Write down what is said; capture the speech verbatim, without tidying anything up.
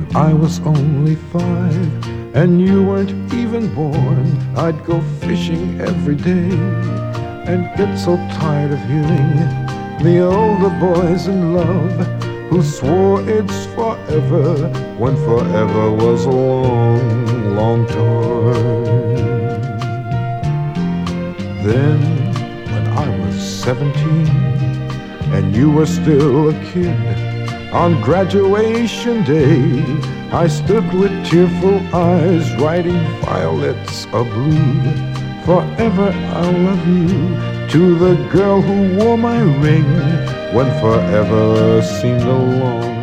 I was only five and you weren't even born, I'd go fishing every day and get so tired of hearing the older boys in love who swore it's forever when forever was a long, long time. Then, when I was seventeen and you were still a kid, on graduation day I stood with tearful eyes writing violets of blue. Forever I'll love you, to the girl who wore my ring when forever seemed a long